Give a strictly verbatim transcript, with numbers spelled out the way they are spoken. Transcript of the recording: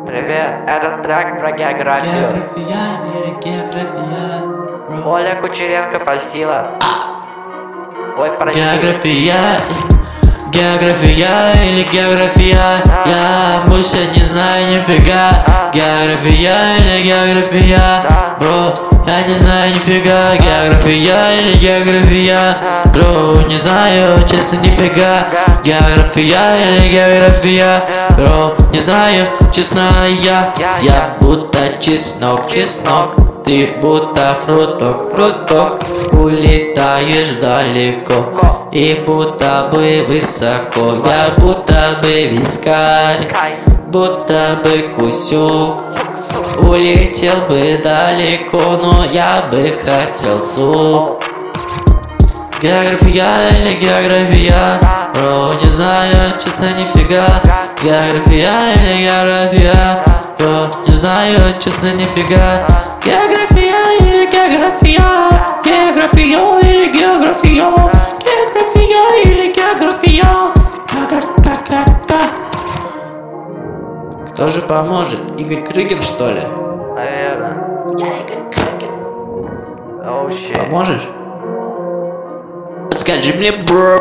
Привет, этот трек про географию. География или география, бро? Оля Кучеренко просила. Ой, прости. География, география или география, я больше не знаю нифига. География или география, бро, я не знаю нифига. География или география, бро, не знаю, честно нифига. География или география, бро, не знаю, честно я. Я будто чеснок, чеснок, ты будто фруток, фруток. Улетаешь далеко и будто бы высоко. Я будто бы вискарь, будто бы кусюк. Улетел бы далеко, но я бы хотел суп. География или география, бро, не знаю, честно нифига. География или география, бро, не знаю, честно нифига. География или география, география или география, география или география. Ка-ка-ка-ка-ка. Кто же поможет? Игорь Крыгин, что ли? Наверное. Я Игорь Крыгин. Оу, щит. Поможешь? Скажи мне, бро.